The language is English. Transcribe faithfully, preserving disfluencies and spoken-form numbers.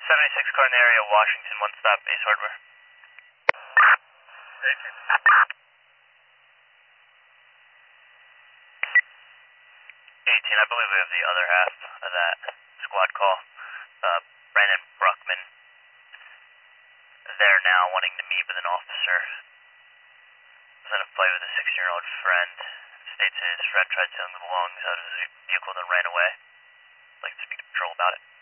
seventy-six car in the area, Washington, one stop, Ace Hardware. eighteen. eighteen, I believe we have the other half of that squad call. Uh, Brandon Bruckman. They're now wanting to meet with an officer. Was in a fight with a sixteen-year-old friend. States his friend tried stealing the belongings out of his vehicle and then ran away. I'd like to speak to patrol about it.